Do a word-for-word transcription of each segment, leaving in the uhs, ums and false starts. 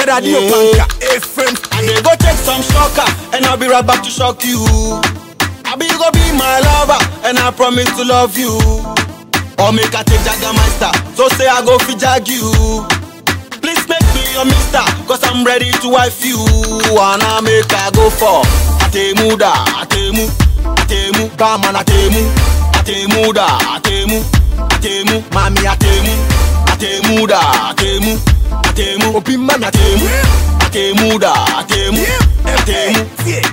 Daddy yeah. Opanka, hey friend. And they go take some shocker, and I'll be right back to shock you. I be you go be my lover, and I promise to love you. Or make I take Jagameister, so say I go fi jag you. Please make me your mister, cause I'm ready to wife you. And I make I go for Atemu da, Atemu, Atemu, Baman Atemu, Atemu da, Atemu, Atemu, Mami Atemu, Atemu da, Atemu, Atemu, Obi man Atemu, Atemu da, Atemu, Atemu,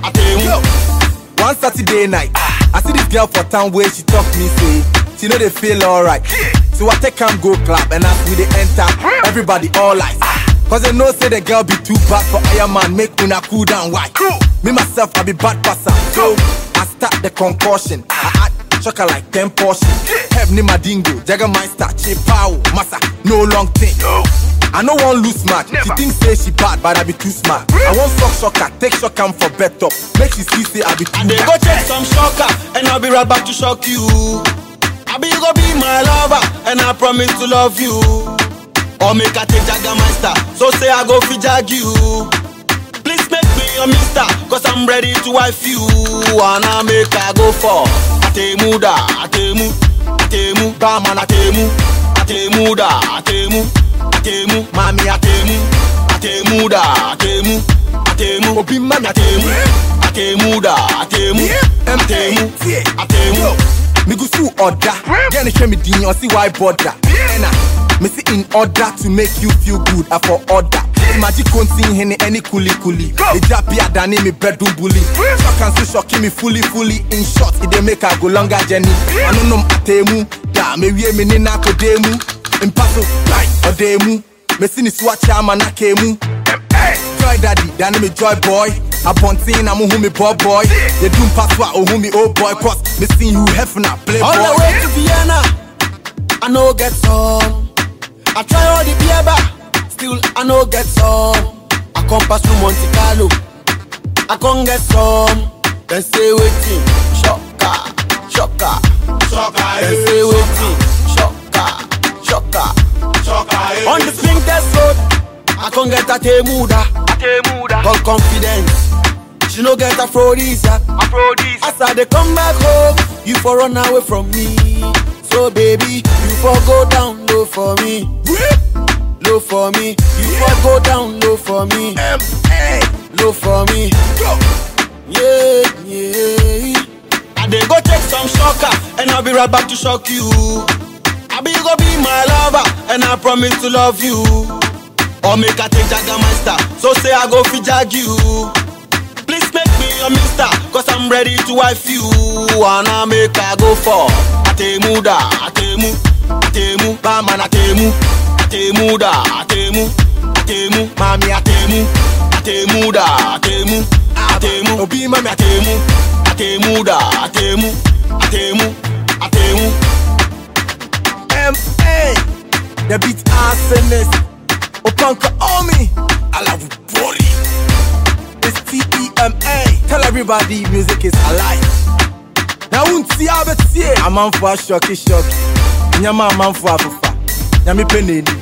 Atemu. One Saturday night, I see this girl for town where she talk me say she know they feel alright. So I take am go club and as we they enter, everybody all eyes. Cause they know say the girl be too bad for Iron Man, make una cool down. Why? Me myself I be bad passer, so I start the concussion. I add shocker like ten portions. Have ni madingo, Jagameister, Chipao, Massa, no long thing. I no one lose match. Never. She thinks say she bad, but I be too smart. I want fuck shocker, take shocker for better. Make she see say I be too. And they go take some shocker, and I'll be right back to shock you. I be you go be my lover, and I promise to love you. Or make I take Jagameister, so say I go fi jag you. Please make me your mister, cause I'm ready to wife you. And I make I go for Atemu da, Atemu, Atemu, Baman Atemu, Atemu da, Atemu, Atemu, Mami Atemu, Atemu da, Atemu, Atemu, Obi man Atemu, Atemu da, Atemu, Atemu, Atemu. Me go sue order, get a me din or see why bother. Me see in order to make you feel good, I for order. Magic continue henny any coolie coolie. The japia dani me bedroom bully. Shock and so shocking me fully fully. In short, it they make I go longer journey. I don't know Atemu, da me we me nina kodemu. Impasso like odemu. Me see ni swatch ama na kemu. Joy daddy, dani me joy boy. A pontin, I'm a homie boy boy. They do pass what oh homie old boy. Cause me see you hefna play boy. On the way to Vienna, I know get some. I try all the beer bar, still I know get some. I come pass through Monte Carlo, I can't get some. Then say waiting, shocker, shocker, shocker. Then say waiting, shocker, shocker, shocker. On the swing test road, I can't get a temuda, temuda. Call confidence, she no get aphrodisiac, aphrodisiac. As I they come back home, you for run away from me. So baby, you for go down low for me, low for me. You for go down low for me, low for me. Yeah, yeah. I they go take some shocker, and I'll be right back to shock you. I be you go be my lover, and I promise to love you. Or make I take Jagameister, so say I go fi jag you. Please make me your mister, cause I'm ready to wife you. And I make I go for Atemu da, Atemu, Atemu, Baman Atemu, Atemu da, Atemu, Atemu, Mami Atemu, Atemu da, Atemu, Atemu, Obi Mami Atemu, Atemu da, Atemu, Atemu, Atemu. M A, the beat arsonist, Opanka Omi, I love you body. It's T E M A, tell everybody music is alive. Now won't see how it's here. I'm on for a shocky shocky. Nyama man for a fufa. Nyami penny.